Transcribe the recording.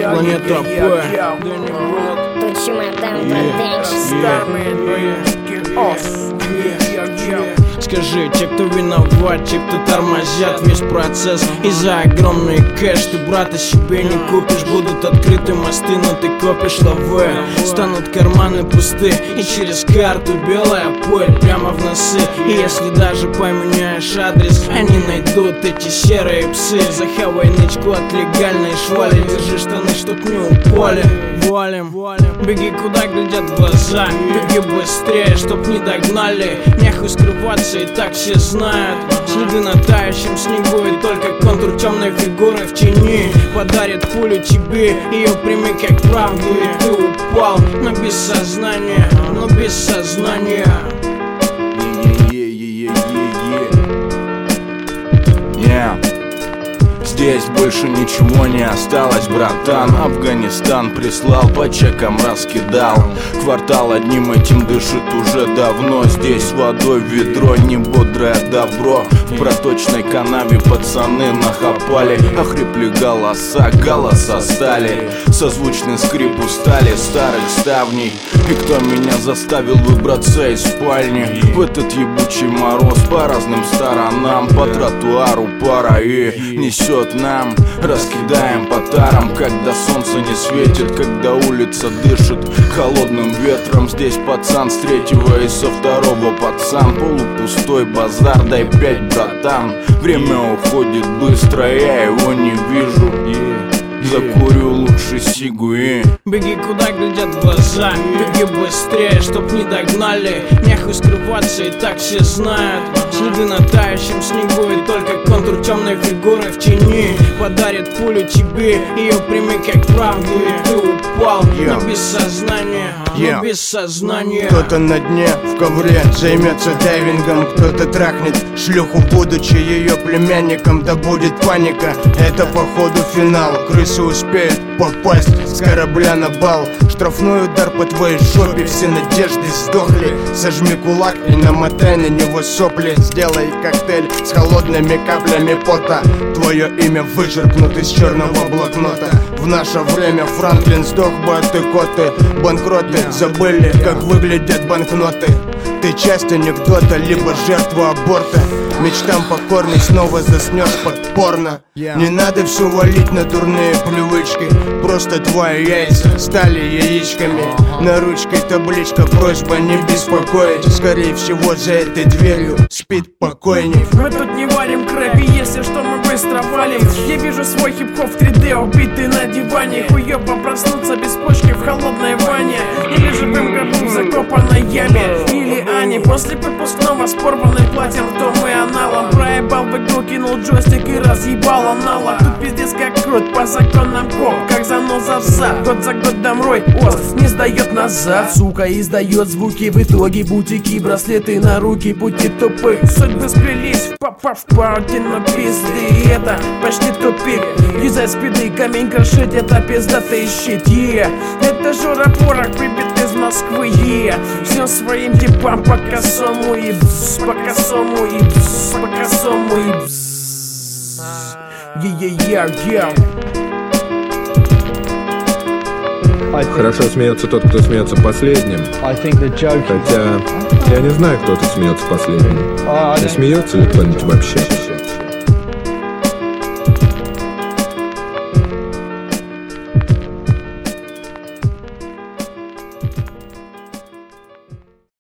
Планета П. Скажи, те, кто виноват, те, кто тормозят весь процесс из-за огромный кэш. Ты, брата, себе не купишь, будут открыты мосты, но ты копишь лавы. Станут карманы пусты, и через карту белая пыль прямо в носы. И если даже поменяешь адрес, они найдут эти серые псы. Захавай нычку от легальной швали, держи штаны, чтоб не упали. Валим, беги куда глядят глаза, беги быстрее, чтоб не догнали. Нехуй скрываться, и так все знают. Следы на тающем снегу, и только контур темной фигуры в тени подарит пулю тебе, ее прими как правду. И ты упал, но без сознания, но без сознания. Здесь больше ничего не осталось, братан. Афганистан прислал, по чекам раскидал. Квартал одним этим дышит уже давно. Здесь водой ведро, не бодрое добро. В проточной канаве пацаны нахапали. Охрипли голоса стали. Созвучный скрип устали старых ставней. И кто меня заставил выбраться из спальни в этот ебучий мороз по разным сторонам? По тротуару пара и несет нам. Раскидаем по тарам, когда солнце не светит, когда улица дышит холодным ветром. Здесь пацан с третьего и со второго пацан. Полупустой базар, дай 5, братан. Время уходит быстро, я его не вижу. Закурю лучше сигу и беги куда глядят глаза, беги быстрее, чтоб не догнали. Нехуй скрываться, и так все знают. Следы на тающем снегу, и только контур темной фигуры в тени подарит пулю тебе, ее прими как правду. И ты упал, но без сознания, но без сознания. Кто-то на дне в ковре займется дайвингом, кто-то трахнет шлюху, будучи ее племянником. Да будет паника, это походу финал. Крысы успеют попасть с корабля на бал. Штрафной удар по твоей жопе, все надежды сдохли. Сожми кулак и намотай на него сопли. Сделай коктейль с холодными каплями пота. Твое имя вычеркнут из черного блокнота. В наше время Франклин сдох бы от икоты. Банкроты забыли, как выглядят банкноты. Ты часть анекдота, либо жертва аборта. Мечтам покорный снова заснешь под порно. Не надо все валить на дурные привычки. Просто твои яйца стали яичками. На ручке табличка, просьба не беспокоить. Скорее всего за этой дверью спит покойник. Мы тут не варим крэп, и если что мы быстро валим. Я вижу свой хип-хоп в 3D, убитый на диване. Хуёво проснуться без почки в холодной ванне. Или живым гробу в закопанной яме. Или Ани после выпускного с порванным платьем ртом и аналом. Проебал в игру, кинул джойстик и разъебал аналог. Тут пиздец как крут, по законам коп, как заноза в зад. Год за годом рой ост не сдает назад. Сука издает звуки, в итоге бутики, браслеты на руки, пути тупых. Судьбы сплелись в паутину пизды. Это почти тупик, юзай спиды, камень крошить, это пиздатый щит. Это Жора Порох, прибит из Москвы. Всем своим типам по косому и бзз, по косому и бзз, по косому и бзз. Хорошо смеется тот, кто смеется последним. Хотя я не знаю, кто тут смеется последним. Не смеется ли кто-нибудь вообще?